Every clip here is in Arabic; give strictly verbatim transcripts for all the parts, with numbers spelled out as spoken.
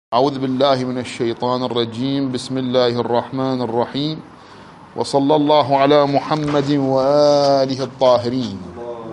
أعوذ بالله من الشيطان الرجيم. بسم الله الرحمن الرحيم، وصلى الله على محمد وآله الطاهرين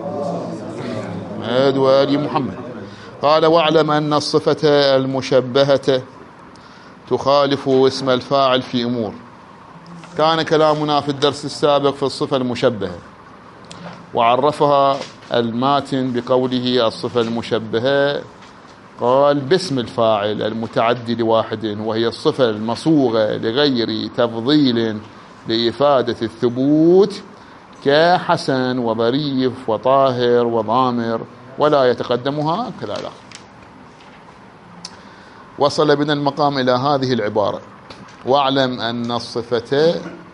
محمد وآل محمد. قال: واعلم أن الصفة المشبهة تخالف اسم الفاعل في أمور. كان كلامنا في الدرس السابق في الصفة المشبهة، وعرفها الماتن بقوله: الصفة المشبهة قال باسم الفاعل المتعدي لواحد، وهي الصفة المصوغة لغير تفضيل لإفادة الثبوت، كحسن وظريف وطاهر وضامر، ولا يتقدمها كذا الآخر. وصل بنا المقام إلى هذه العبارة: واعلم أن الصفة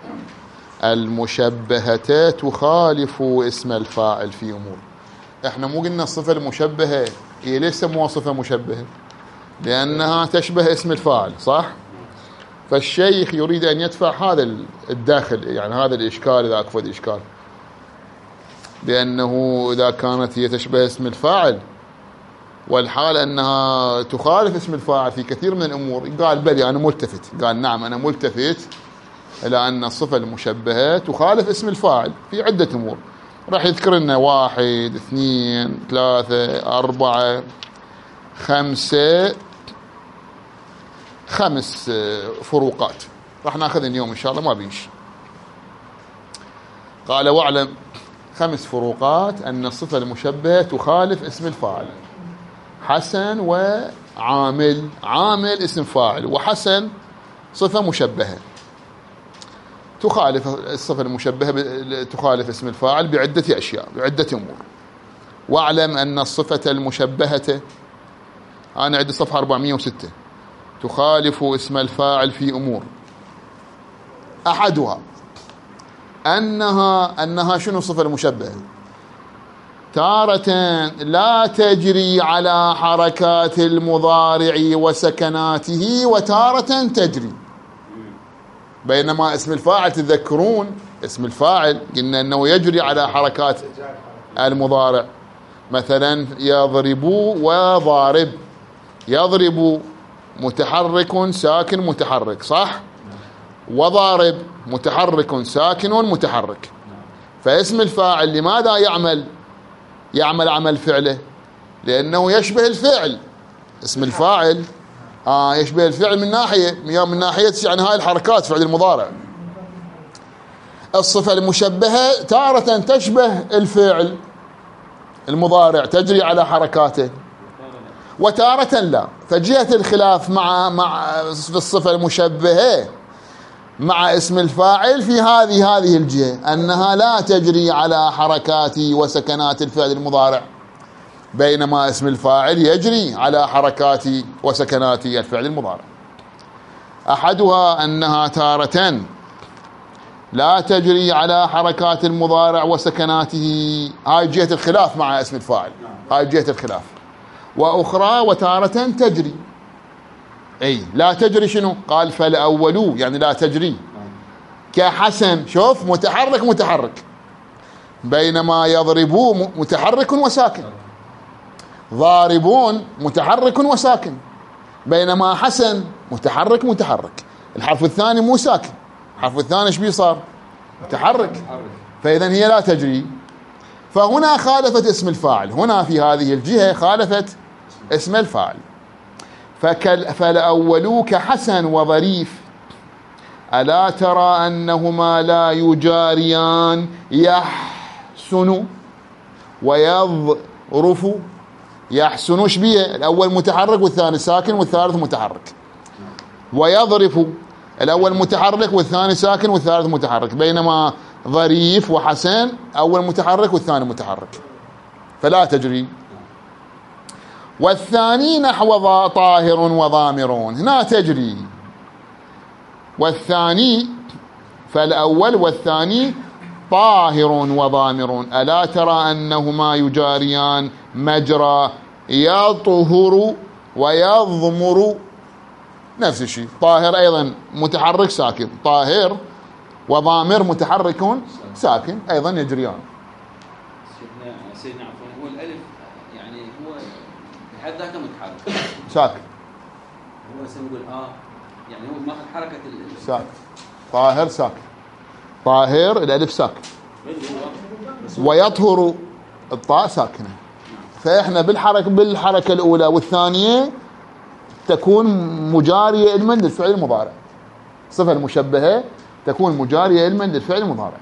المشبهة تخالف اسم الفاعل في أمور. احنا مو قلنا الصفة المشبهة هي ليش سموها صفة مشبهة؟ لأنها تشبه اسم الفاعل، صح؟ فالشيخ يريد أن يدفع هذا الداخل، يعني هذا الإشكال، إذا أكفد إشكال، لأنه إذا كانت هي تشبه اسم الفاعل والحال أنها تخالف اسم الفاعل في كثير من الأمور، قال بلي أنا ملتفت. قال نعم أنا ملتفت إلى أن الصفة المشبهة تخالف اسم الفاعل في عدة أمور. راح يذكر لنا واحد، اثنين، ثلاثة، أربعة، خمسة، خمس فروقات راح ناخذ اليوم إن شاء الله، ما بيمشي. قال: واعلم، خمس فروقات أن الصفة المشبهة تخالف اسم الفاعل. حسن وعامل، عامل اسم فاعل، وحسن صفة مشبهة، تخالف الصفة المشبهة، تخالف اسم الفاعل بعدة أشياء، بعدة أمور. واعلم أن الصفة المشبهة، أنا عندي صفحة أربعمائة وستة، تخالف اسم الفاعل في أمور. أحدها أنها أنها شنو الصفة المشبهة؟ تارة لا تجري على حركات المضارع وسكناته، وتارة تجري. بينما اسم الفاعل، تذكرون اسم الفاعل قلنا أنه يجري على حركات المضارع، مثلا يضرب وضارب. يضرب متحرك ساكن متحرك، صح؟ وضارب متحرك ساكن متحرك. فاسم الفاعل لماذا يعمل يعمل عمل فعله؟ لأنه يشبه الفعل. اسم الفاعل آه يشبه الفعل من ناحية من ناحية يعني هاي الحركات فعل المضارع. الصفة المشبهة تارة تشبه الفعل المضارع، تجري على حركاته، وتارة لا. فجهة الخلاف مع مع الصفة المشبهة مع اسم الفاعل في هذه هذه الجهة، أنها لا تجري على حركات وسكنات الفعل المضارع، بينما اسم الفاعل يجري على حركات وسكنات الفعل المضارع. أحدها أنها تارة لا تجري على حركات المضارع وسكناته، هاي جهة الخلاف مع اسم الفاعل، هاي جهة الخلاف. وأخرى وتارة تجري، أي لا تجري شنو؟ قال فالأول يعني لا تجري، كحسن، شوف متحرك متحرك، بينما يضربون متحرك وساكن، ضاربون متحرك وساكن، بينما حسن متحرك متحرك. الحرف الثاني مو ساكن، الحرف الثاني ايش بيه صار؟ متحرك. فإذا هي لا تجري. فهنا خالفت اسم الفاعل، هنا في هذه الجهة خالفت اسم الفاعل. فالأول كحسن وظريف، ألا ترى أنهما لا يجاريان؟ يحسن ويظرف. يحسن ايش بيه؟ الأول متحرك والثاني ساكن والثالث متحرك. ويظرف الأول متحرك والثاني ساكن والثالث متحرك، بينما ظريف وحسن أول متحرك والثاني متحرك، فلا تجري. والثاني نحو طاهر وضامرون، هنا تجري. والثاني فالأول والثاني طاهر وضامر، ألا ترى أنهما يجاريان مجرى يطهر ويضمر، نفس الشيء. طاهر أيضا متحرك ساكن، طاهر، وضامر متحرك ساكن أيضا يجريان. سيدنا سيدنا عفوا، هو الألف يعني هو بحد ذاته متحرك ساكن، هو بس نقول اه يعني هو ماخذ حركه ساكن. طاهر ساكن. طاهر الالف ساكن. ويطهر الطاء ساكنه. فاحنا بالحركه بالحركه الاولى والثانيه تكون مجاريه علما للفعل المضارع. الصفه المشبهه تكون مجاريه علما للفعل المضارع.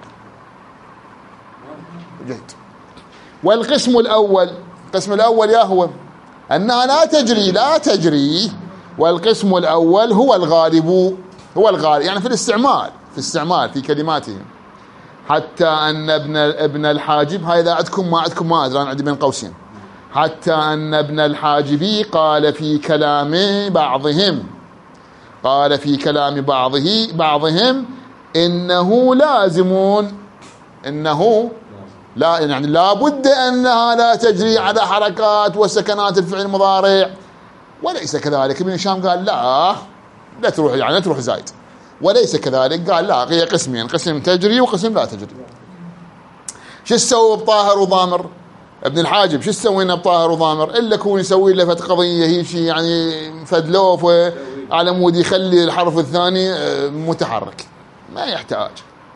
جيد. والقسم الاول القسم الاول يا هو انها لا تجري لا تجري والقسم الاول هو الغالب هو الغالب يعني في الاستعمال في الاستعمال في كلماتهم. حتى ان ابن ابن الحاجب، هاي اذا عندكم ما عندكم ما ادري، انا عندي بين قوسين. حتى ان ابن الحاجب قال في كلام بعضهم قال في كلام بعضه بعضهم انه لازم انه لا يعني لابد انها لا تجري على حركات وسكنات الفعل المضارع، وليس كذلك. ابن هشام قال لا لا تروح يعني لا تروح زايد، وليس كذلك. قال لا، هي قسمين، قسم تجري وقسم لا تجري. شو تسوي بطاهر وضامر؟ ابن الحاجب شو تسوينا بطاهر وضامر؟ الا كون يسوي له فد قضيه هي شيء يعني فدلوف على مود يخلي الحرف الثاني متحرك، ما يحتاج.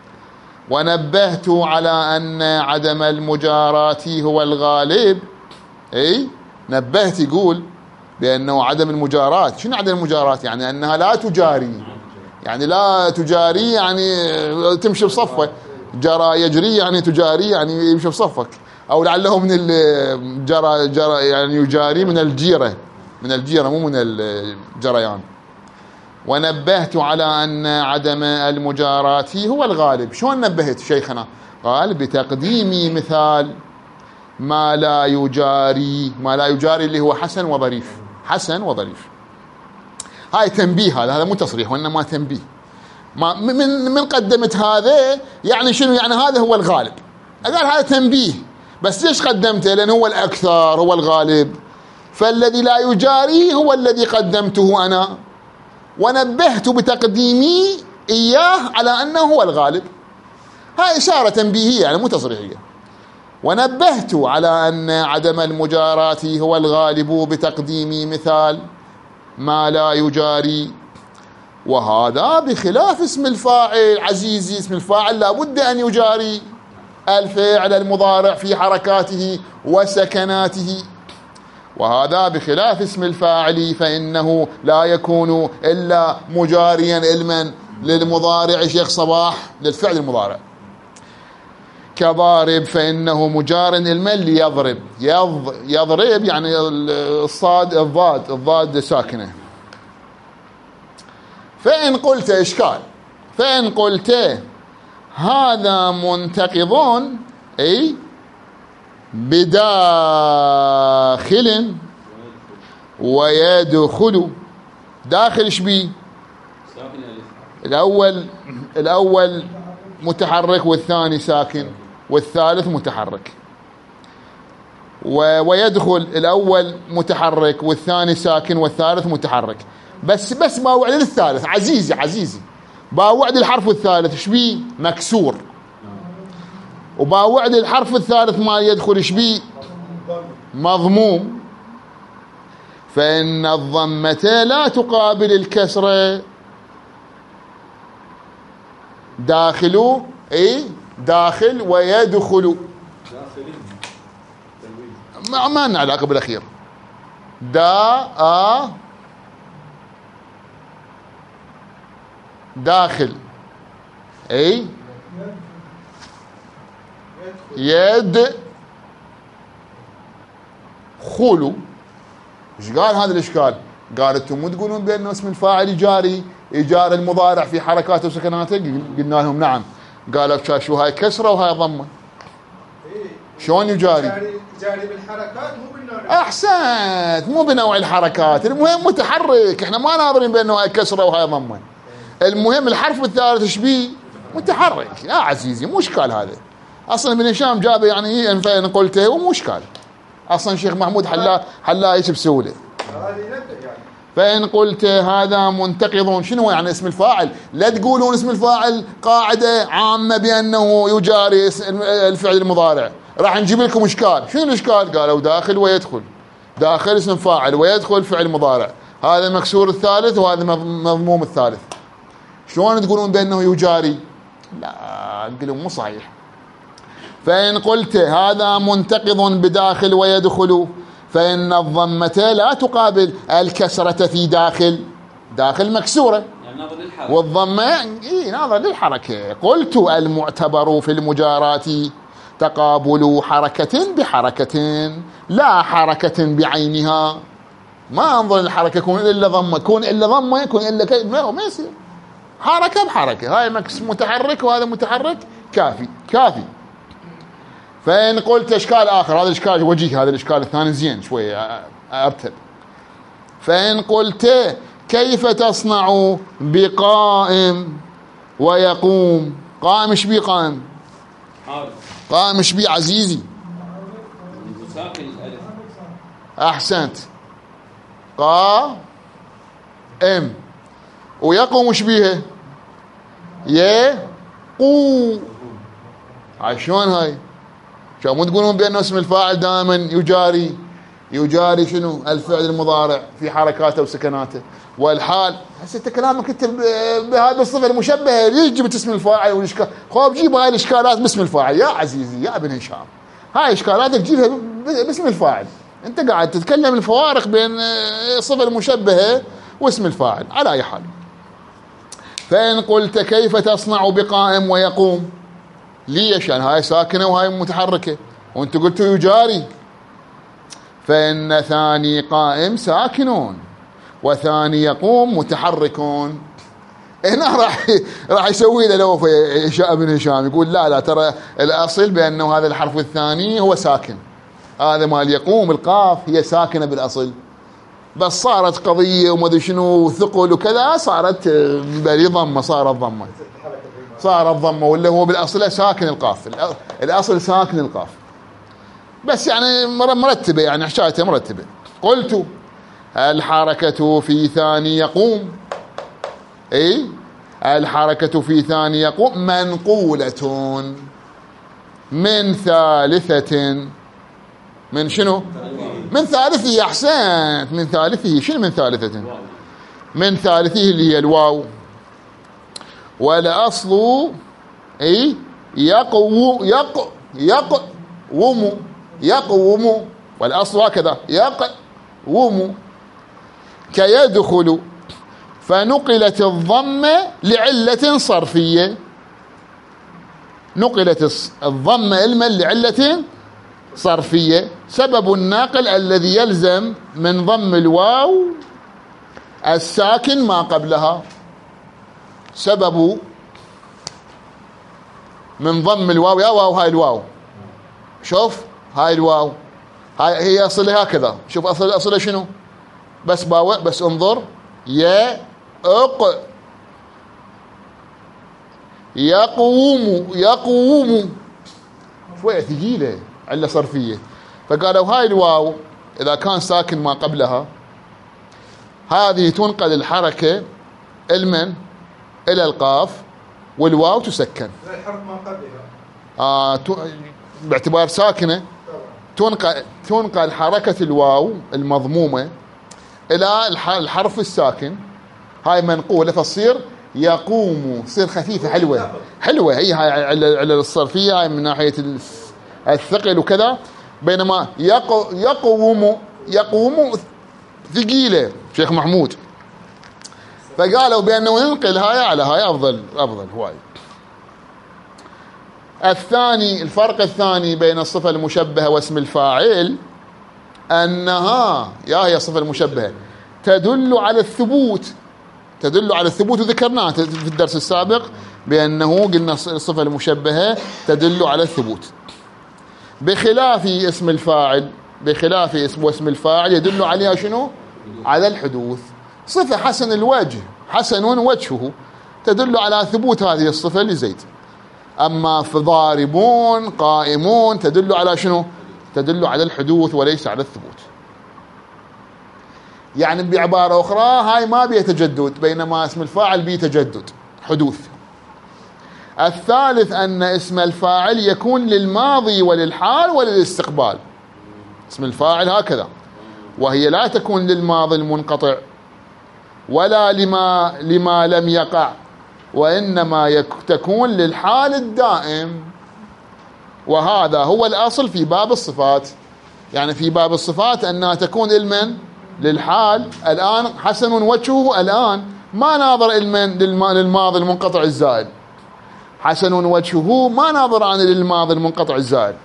ونبهت على ان عدم المجارات هو الغالب. اي نبهت يقول بانه عدم المجارات. شنو عدم المجارات؟ يعني انها لا تجاري، يعني لا تجاري يعني تمشي بصفه. جرى يجري يعني تجاري يعني يمشي بصفك، او لعله من الجرى جرى يعني يجاري من الجيره من الجيره مو من الجريان. ونبهت على ان عدم المجارات هو الغالب. شلون نبهت شيخنا؟ قال بتقديم مثال ما لا يجاري ما لا يجاري اللي هو حسن وظريف. حسن وظريف هاي تنبيه، هذا هذا مو تصريح وانما تنبيه. ما من من قدمت هذا يعني شنو؟ يعني هذا هو الغالب. قال هذا تنبيه، بس ليش قدمته؟ لأنه هو الأكثر، هو الغالب. فالذي لا يجاري هو الذي قدمته أنا، ونبهت بتقديمي إياه على أنه هو الغالب. هاي إشارة تنبيهية يعني مو تصريحية. ونبهت على أن عدم المجارات هو الغالب بتقديم مثال ما لا يجاري، وهذا بخلاف اسم الفاعل. عزيزي اسم الفاعل لا بد أن يجاري الفعل المضارع في حركاته وسكناته، وهذا بخلاف اسم الفاعل فإنه لا يكون إلا مجاريا علما للمضارع. شيخ صباح للفعل المضارع. كضارب فإنه مجار علما ليضرب. يضرب يعني الصاد الضاد الضاد ساكنة. فإن قلت إشكال فإن قلت هذا منتقض أي بداخل ويدخل. داخل ايش بيه؟ الأول الأول متحرك والثاني ساكن والثالث متحرك. ويدخل الأول متحرك والثاني ساكن والثالث متحرك. بس بس باوعد للثالث. عزيزي عزيزي باوعد الحرف الثالث ايش بيه؟ مكسور. وباوعد الحرف الثالث ما يدخل ايش بيه؟ مضموم. فإن الضمة لا تقابل الكسرة. داخل اي داخل ويدخل ما ما لنا علاقة بالأخير. دا آ داخل اي يد خلو. ايش قال هذا الاشكال؟ قال انتم مو تقولون بان اسم الفاعل يجاري يجاري المضارع في حركاته وسكناته؟ قلنا لهم نعم. قالوا شو هاي كسره وهاي ضمه. شلون يجاري؟ يجاري بالحركات مو بالنوع. احسنت، مو بنوع الحركات، المهم متحرك. احنا ما ناظرين بانه هاي كسره وهاي ضمه. المهم الحرف الثالث ايش بيه؟ متحرك. يا عزيزي مو اشكال هذا اصلا. ابن هشام جابه يعني ان قلته ومو اشكال اصلا. شيخ محمود حلا حلا ايش بسهوله. فان قلت هذا منتقض، شنو يعني اسم الفاعل؟ لا تقولون اسم الفاعل قاعده عامه بانه يجاري الفعل المضارع. راح نجيب لكم اشكال. شنو الاشكال؟ قالوا داخل ويدخل. داخل اسم فاعل ويدخل فعل مضارع. هذا مكسور الثالث وهذا مضموم الثالث، شلون تقولون بأنه يجاري؟ لا، نقول مو صحيح. فإن قلت هذا منتقض بداخل ويدخل، فإن الضمة لا تقابل الكسرة في داخل، داخل مكسورة يعني ناظر للحركة، والضمة إيه ناظر للحركة. قلت المعتبر في المجارات تقابل حركة بحركة لا حركة بعينها. ما انظر الحركة يكون إلا ضمة، يكون إلا ضمة، يكون إلا كي... لا ما يصير، حركة بحركة، هاي متحرك وهذا متحرك، كافي كافي. فإن قلت إشكال آخر، هذا الإشكال وجيه، هذا الإشكال الثاني زين شوية أرتب. فإن قلت كيف تصنع بقائم ويقوم؟ قائم ايش بيه؟ قائم قائم ايش بيه عزيزي؟ ساكن الألف. أحسنت. قائم. ويقوم ايش بيها؟ يقوم. هاي شلون هاي؟ شو مو تقولون بأنه اسم الفاعل دائما يجاري؟ يجاري شنو؟ الفعل المضارع في حركاته وسكناته. والحال هسه انت كلامك انت بهذا الصفه المشبهه، ليش جبت اسم الفاعل والاشكال؟ خذ جيب هاي الاشكالات باسم الفاعل يا عزيزي يا ابن هشام، هاي اشكالاتك جيبها باسم الفاعل. انت قاعد تتكلم الفوارق بين الصفه المشبهه واسم الفاعل. على اي حال، فان قلت كيف تصنع بقائم ويقوم؟ ليش؟ يعني هاي ساكنه وهاي متحركه وانت قلت يجاري. فإن ثاني قائم ساكنون وثاني يقوم متحركون. هنا راح راح يسوي له لو في ابن هشام يقول لا لا ترى الاصل بانه هذا الحرف الثاني هو ساكن، هذا مال يقوم القاف هي ساكنه بالاصل، بس صارت قضيه وما ادري شنو ثقل وكذا، صارت بلي ضمه، صارت ضمه صارت ضمه ولا هو بالاصل ساكن القاف، الاصل ساكن القاف، بس يعني مرتبه، يعني حشايته مرتبه. قلت الحركه في ثاني يقوم، اي الحركه في ثاني يقوم منقوله من ثالثه، من شنو؟ من ثالثه. احسنت، من ثالثه. شنو من ثالثه؟ من ثالثه اللي هي الواو. والاصل اي يقو يق يقوم يقوم، والاصل هكذا يقوم. كيدخل فنقلت الضمه لعله صرفيه، نقلت الضمه علما لعله صرفيه. سبب الناقل الذي يلزم من ضم الواو الساكن ما قبلها، سبب من ضم الواو، يا واو هاي الواو، شوف هاي الواو هاي هي اصلها هكذا، شوف اصل اصلها شنو؟ بس باو، بس انظر يا اق يقوم يقوم، شويه ثقيله علة صرفيه. فقالوا هاي الواو اذا كان ساكن ما قبلها هذه تنقل الحركه المن الى القاف، والواو تسكن. الحرف ما قبلها آه باعتبار ساكنه تنقل تنقل حركه الواو المضمومه الى الحرف الساكن، هاي منقوله فتصير يقوم، تصير خفيفه حلوه حلوه. هي هاي على الصرفيه، هاي من ناحيه الثقل وكذا، بينما يق يقوم يقوم ثقيله شيخ محمود. فقالوا بانه ننقل هاي على هاي افضل افضل هواي. الثاني، الفرق الثاني بين الصفه المشبهه واسم الفاعل انها يا هي الصفه المشبهه تدل على الثبوت، تدل على الثبوت، وذكرناه في الدرس السابق بانه قلنا الصفه المشبهه تدل على الثبوت، بخلاف اسم الفاعل، بخلاف اسم واسم الفاعل يدل عليها شنو؟ على الحدوث. صفه حسن الوجه، حسن وجهه، تدل على ثبوت هذه الصفه لزيد. اما في ضاربون قائمون تدل على شنو؟ تدل على الحدوث وليس على الثبوت. يعني بعباره اخرى هاي ما بيه تجدد، بينما اسم الفاعل بيه تجدد حدوث. الثالث ان اسم الفاعل يكون للماضي وللحال وللاستقبال، اسم الفاعل هكذا، وهي لا تكون للماضي المنقطع ولا لما لما لم يقع، وإنما يك تكون للحال الدائم. وهذا هو الأصل في باب الصفات. يعني في باب الصفات أنها تكون علما للحال. الآن حسن وجهه، الآن ما ناظر علما للماضي المنقطع الزائد. حسن وجهه ما ناظر عن للماضي المنقطع الزائد،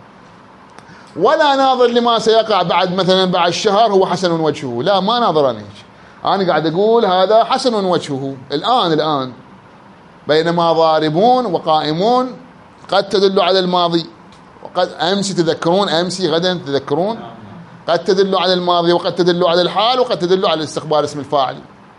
ولا ناظر لما سيقع بعد، مثلا بعد الشهر هو حسن وجهه، لا ما ناظر أنا. أنا قاعد أقول هذا حسن وجهه الآن الآن. بينما ضاربون وقائمون قد تدل على الماضي، وقد أمس تذكرون، أمس غدا تذكرون، قد تدل على الماضي وقد تدل على الحال وقد تدل على الاستقبال اسم الفاعل.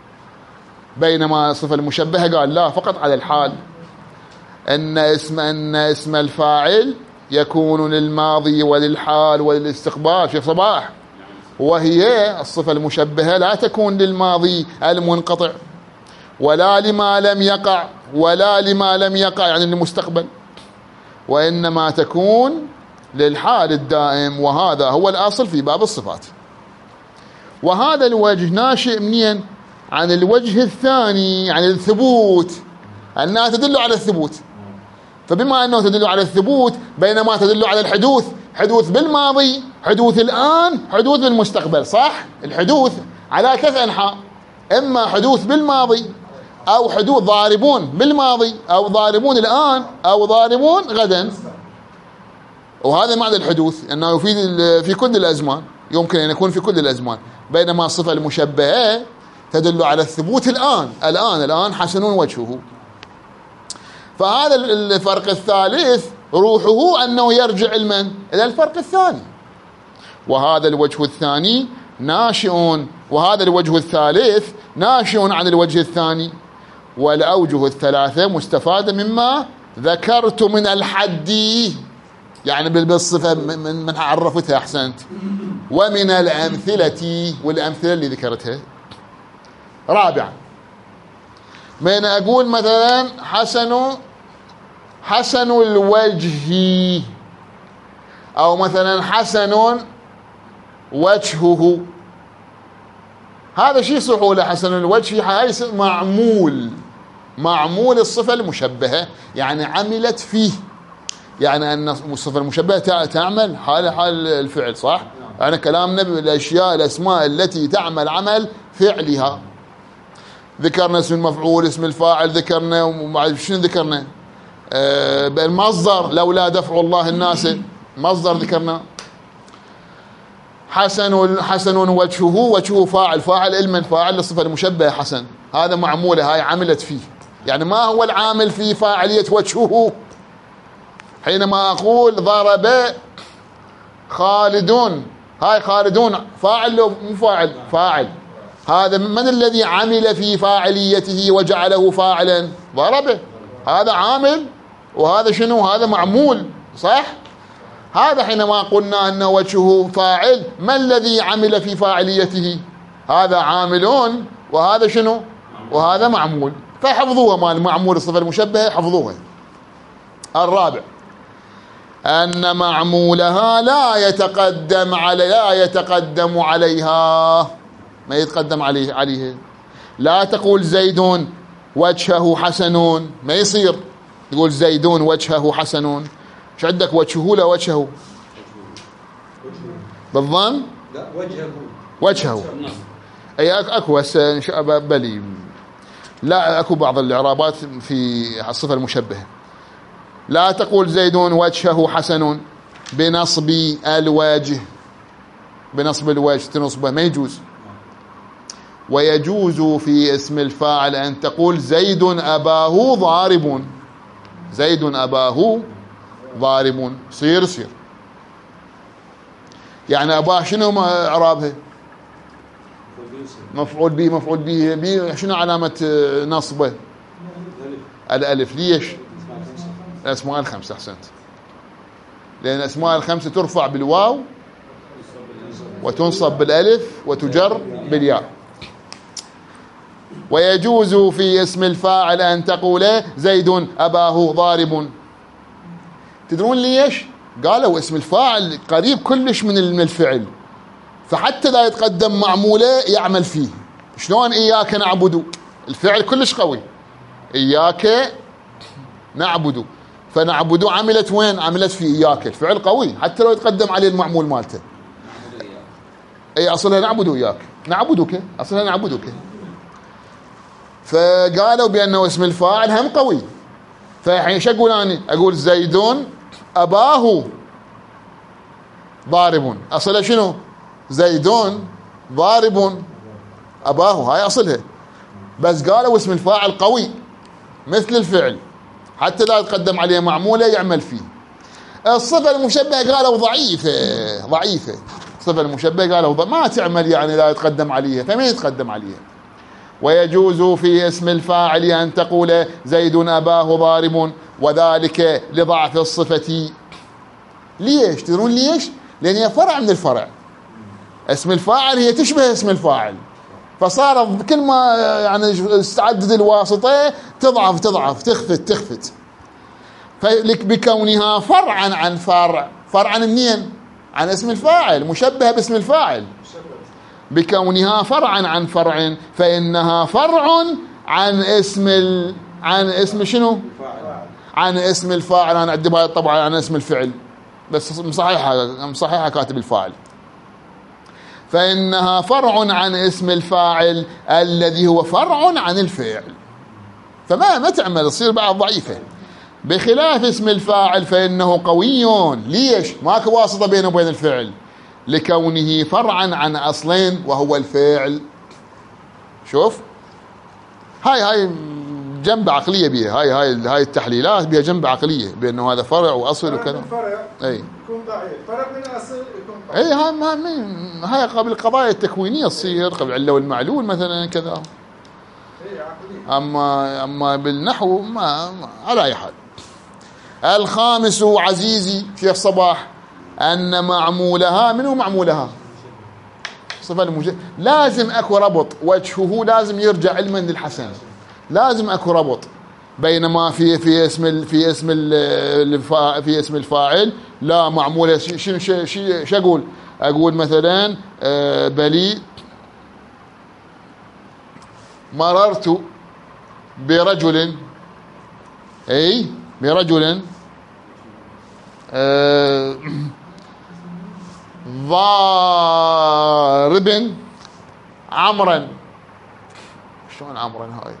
بينما الصفة المشبهة قال لا، فقط على الحال. أن اسم أن اسم الفاعل يكون للماضي وللحال وللاستقبال في صباح، وهي الصفة المشبهة لا تكون للماضي المنقطع ولا لما لم يقع، ولا لما لم يقع يعني المستقبل، وإنما تكون للحال الدائم. وهذا هو الأصل في باب الصفات. وهذا الوجه ناشئ منين؟ عن الوجه الثاني، عن الثبوت، أنها تدل على الثبوت. فبما أنه تدل على الثبوت، بينما تدل على الحدوث، حدوث بالماضي، حدوث الآن، حدوث بالمستقبل، صح؟ الحدوث على ثلاث أنحاء، إما حدوث بالماضي، أو حدوث ضاربون بالماضي، أو ضاربون الآن، أو ضاربون غدا. وهذا معنى الحدوث، أنه يفيد في كل الأزمان، يمكن أن يكون في كل الأزمان. بينما الصفة المشبهة تدل على الثبوت الآن، الآن الآن حسن وجهه. فهذا الفرق الثالث روحه أنه يرجع المن إلى الفرق الثاني. وهذا الوجه الثاني ناشئ، وهذا الوجه الثالث ناشئ عن الوجه الثاني. والأوجه الثلاثة مستفادة مما ذكرت من الحد، يعني بالصفة من من عرفتها أحسنت، ومن الأمثلة، والأمثلة اللي ذكرتها. رابعا، من أقول مثلا حسن حسن الوجه، أو مثلا حسن وجهه، هذا شيء صحولة. حسن الوجه هاي معمول، معمول الصفة المشبهة، يعني عملت فيه، يعني أن الصفة المشبهة تعمل حال حال الفعل، صح؟ يعني كلامنا بالأشياء الأسماء التي تعمل عمل فعلها. ذكرنا اسم المفعول، اسم الفاعل، ذكرنا وبعد شنو ذكرنا؟ آه المصدر، لولا دفع الله الناس، مصدر ذكرنا. حسن حسن وجهه، وجهه فاعل، فاعل علما، فاعل للصفة المشبهة حسن، هذا معمولة، هاي عملت فيه. يعني ما هو العامل في فاعلية وجهه؟ حينما أقول ضرب خالدون، هاي خالدون فاعل لو مو فاعل؟ فاعل. هذا من الذي عمل في فاعليته وجعله فاعلا؟ ضربه، هذا عامل، وهذا شنو؟ هذا معمول، صح؟ هذا حينما قلنا أن وجهه فاعل، ما الذي عمل في فاعليته؟ هذا عاملون، وهذا شنو؟ وهذا معمول. فحفظوها مال معمول الصفة المشبهة، حفظوها. الرابع، أن معمولها لا يتقدم على لا يتقدم عليها، ما يتقدم عليه عليه. لا تقول زيد وجهه حسن، ما يصير تقول زيد وجهه حسن. ايش عندك؟ وجهه لا وجهه؟ بالضم؟ لا وجهه، وجهه. اي اكو هسه ان شاء الله بلي. لا اكو بعض الاعرابات في الصفه المشبهه. لا تقول زيد وجهه حسن بنصب الوجه، بنصب الوجه تنصبه ما يجوز. ويجوز في اسم الفاعل أن تقول زيد أباه ضارب، زيد أباه ضارب، صير صير. يعني أباه شنو إعرابها؟ مفعول به، مفعول به به شنو علامة نصبه؟ الألف. ليش؟ الأسماء الخمسة، أحسنت. لأن الأسماء الخمسة ترفع بالواو وتنصب بالألف وتجر بالياء. ويجوز في اسم الفاعل أن تقول زيد أباه ضارب. تدرون ليش؟ قالوا اسم الفاعل قريب كلش من الفعل، فحتى لا يتقدم معموله يعمل فيه. شلون إياك نعبد؟ الفعل كلش قوي، إياك نعبد، فنعبد عملت وين؟ عملت في إياك، الفعل قوي حتى لو يتقدم عليه المعمول مالته. أي أصلها نعبد إياك، نعبدك، أصلها نعبدك. فقالوا بأنه اسم الفاعل هم قوي. فالحين شو أقول أنا؟ أقول زيد أباه ضارب، أصلها شنو؟ زيد ضارب أباه، هاي أصلها. بس قالوا اسم الفاعل قوي مثل الفعل حتى لا يتقدم عليه معمولة يعمل فيه. الصفة المشبهة قالوا ضعيفة، ضعيفة. الصفة المشبهة قالوا ض... ما تعمل يعني لا يتقدم عليها، فمين يتقدم عليها؟ ويجوز في اسم الفاعل أن تقول زيد أباه ضارب، وذلك لضعف الصفة. ليش؟ تدرون ليش؟ لأن هي فرع من الفرع. اسم الفاعل هي تشبه اسم الفاعل، فصار كل ما يعني استعدت الواسطة تضعف تضعف تخفت تخفت. فلك بكونها فرعا عن فرع، فرعا منين؟ عن اسم الفاعل، مشبهة باسم الفاعل. بكونها فرعا عن فرع فإنها فرع عن اسم ال... عن اسم شنو؟ عن اسم الفاعل. أنا أعدبها طبعا عن اسم الفعل، بس مصحيحة مصحيحة كاتب الفاعل. فإنها فرع عن اسم الفاعل الذي هو فرع عن الفعل، فما ما تعمل، تصير بعض ضعيفة. بخلاف اسم الفاعل فإنه قوي. ليش؟ ماكو واسطة بينه وبين الفعل، لكونه فرعا عن أصلين وهو الفعل. شوف هاي هاي جنب عقلية بيها، هاي هاي هاي التحليلات بيها جنب عقلية بأنه هذا فرع وأصل وكذا. أي يكون ضعيف، فرع من الأصل يكون قوي. أي هاي ما من هاي قبل القضايا التكوينية تصير قبل العلة والمعلول مثلا كذا. أما أما بالنحو ما, ما على أي حال. الخامس عزيزي شيخ صباح أن معمولها، منه معمولها؟ صفة المجد. لازم أكو ربط، وجهه لازم يرجع علما للحسن، لازم أكو ربط. بينما في في اسم في اسم في اسم الفاعل لا معمولة. شنو شو شو أقول؟ أقول مثلا بلي مررت برجل، أي برجل آه ضارب عمرا. شلون عمرا هاي؟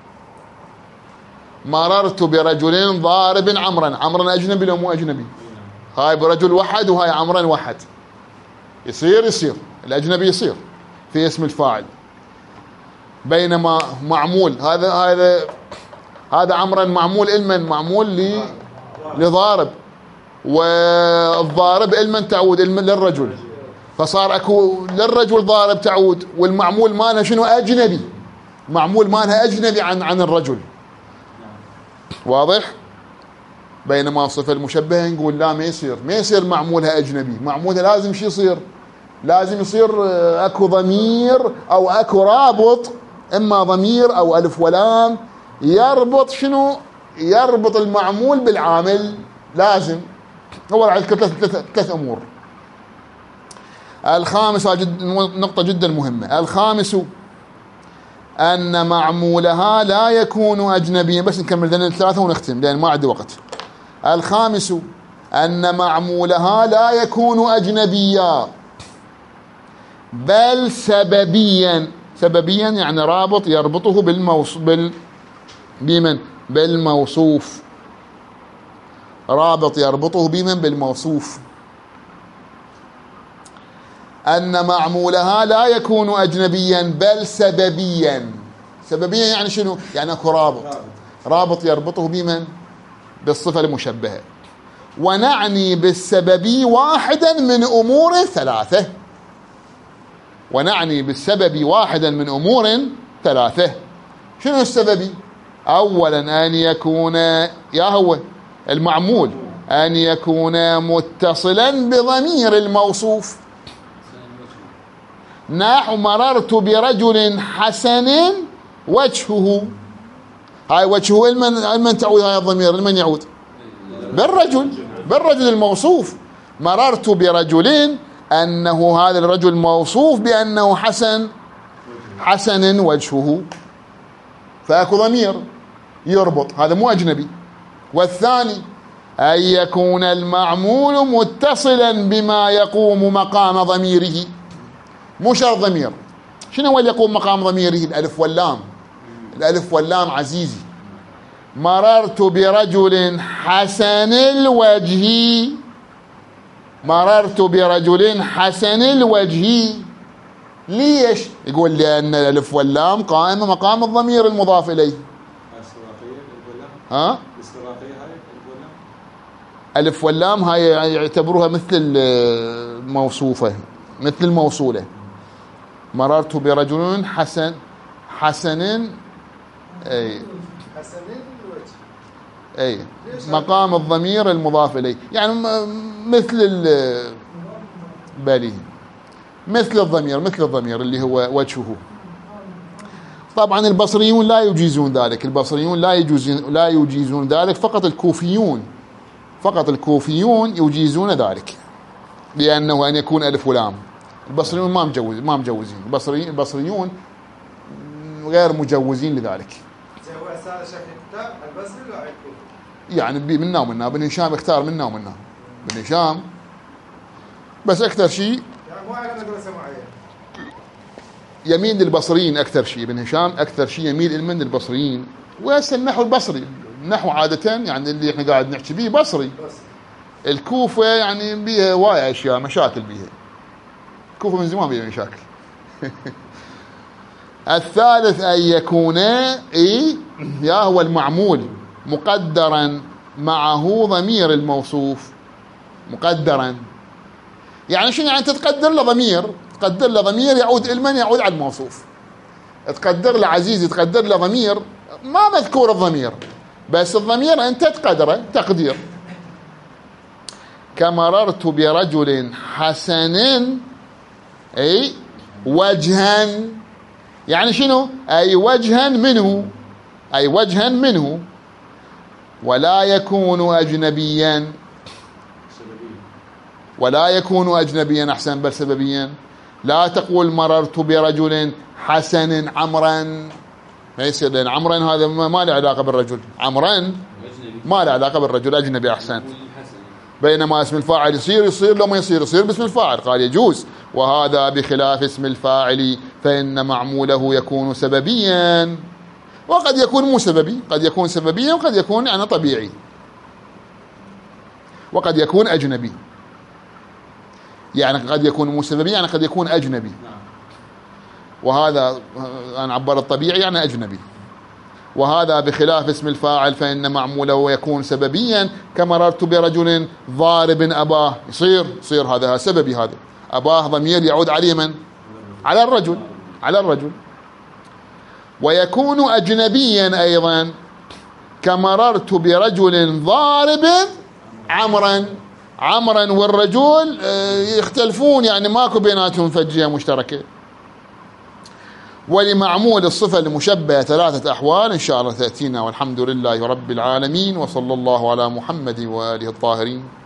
مررت برجل ضارب عمرا. عمرا أجنبي لو مو أجنبي؟ هاي برجل واحد وهاي عمرا واحد. يصير يصير الأجنبي يصير في اسم الفاعل. بينما معمول هذا هذا هذا عمرا معمول المن معمول لي لضارب، والضارب المن تعود المن للرجل، فصار اكو للرجل ضارب تعود، والمعمول مالها شنو؟ اجنبي. معمول مالها اجنبي عن عن الرجل. واضح؟ بينما صفة المشبهة نقول لا، ما يصير ما يصير معمولها اجنبي، معمولها لازم شو يصير؟ لازم يصير اكو ضمير او اكو رابط، اما ضمير او الف ولام يربط شنو؟ يربط المعمول بالعامل. لازم هو راح يذكر ثلاث ثلاث امور. الخامس جد نقطة جدا مهمة. الخامس ان معمولها لا يكون اجنبيا. بس نكمل ذنين الثلاثة ونختم لان ما عندي وقت. الخامس ان معمولها لا يكون اجنبيا بل سببيا. سببيا يعني رابط يربطه بالموصوف بال بمن؟ بالموصوف. رابط يربطه بمن؟ بالموصوف. أن معمولها لا يكون أجنبيا بل سببيا. سببيا يعني شنو؟ يعني اكو رابط، رابط يربطه بمن؟ بالصفة المشبهة. ونعني بالسبب واحدا من أمور ثلاثة. ونعني بالسبب واحدا من أمور ثلاثة. شنو السبب؟ أولا أن يكون يا هو المعمول أن يكون متصلا بضمير الموصوف. نحو مررت برجل حسن وجهه. هاي وجهه المن المن تعود هاي الضمير المن يعود؟ بالرجل، بالرجل الموصوف. مررت برجل أنه هذا الرجل موصوف بأنه حسن حسن وجهه، فأكو ضمير يربط، هذا مو أجنبي. والثاني أن يكون المعمول متصلا بما يقوم مقام ضميره، مو شرط ضمير. شنو هو اللي يقوم مقام ضميره؟ الألف واللام. الألف واللام عزيزي، مررت برجل حسن الوجه، مررت برجل حسن الوجه، ليش؟ يقول لأن الألف واللام قائمة مقام الضمير المضاف إليه. ها؟ ألف واللام هاي يعتبروها مثل الموصوفة، مثل الموصولة. مررت برجل حسن حسن أي حسن الوجه، أي مقام الضمير المضاف إليه، يعني مثل بالي مثل الضمير، مثل الضمير اللي هو وجهه. طبعا البصريون لا يجيزون ذلك، البصريون لا يجوزون لا يجيزون ذلك، فقط الكوفيون، فقط الكوفيون يجيزون ذلك، لأنه أن يكون ألف ولام. البصريون ما مجوز ما مجوزين، البصريين البصريون غير مجوزين لذلك. هو أساس شيخ الكتاب البصري ولا الكوفي؟ يعني منا ومنا، بن هشام اختار منا ومنا، بن هشام بس أكثر شيء يعني مو على مدرسة معينة، يميل للبصريين أكثر شيء. ابن هشام أكثر شيء يميل من البصريين. وهسه النحو البصري، النحو عادة يعني اللي احنا قاعد نحكي به بصري. الكوفة يعني بيها وايد أشياء مشاكل بيها، الكوفة من زمان بيها مشاكل. الثالث أن يكون إيه يا هو المعمول مقدرا معه ضمير الموصوف، مقدرا يعني شنو؟ يعني تتقدر له ضمير، تقدر له ضمير يعود إلى من؟ يعود على الموصوف. تقدر له عزيزي، تقدر له ضمير ما مذكور الضمير، بس الضمير أنت تقدره تقدير. كمررت برجل حسن أي وجها، يعني شنو؟ أي وجها منه، أي وجها منه، ولا يكون أجنبيا، ولا يكون أجنبيا أحسن بل سببيا. لا تقول مررت برجل حسن عمرا، ما يصير، لأن عمرا هذا ما له علاقة بالرجل، عمرا ما له علاقة بالرجل، أجنبي أحسن. بينما اسم الفاعل يصير يصير لو ما يصير يصير باسم الفاعل، قال يجوز. وهذا بخلاف اسم الفاعل فإن معموله يكون سببيا، وقد يكون مو سببي، قد يكون سببيا وقد يكون يعني طبيعي، وقد يكون أجنبي. يعني قد يكون مو سببي، يعني قد يكون أجنبي. وهذا أنا عبر الطبيعي يعني أجنبي. وهذا بخلاف اسم الفاعل فإن معموله يكون سببيا، كمررت برجل ضارب أباه، يصير يصير هذا سببي، هذا أباه ضمير يعود على من؟ على الرجل، على الرجل. ويكون أجنبيا أيضا، كمررت برجل ضارب عمرا، عمرا والرجل يختلفون، يعني ماكو بيناتهم فجية مشتركة. ولمعمول الصفة المشبهة ثلاثة أحوال إن شاء الله تأتينا، والحمد لله رب العالمين، وصلى الله على محمد وآله الطاهرين.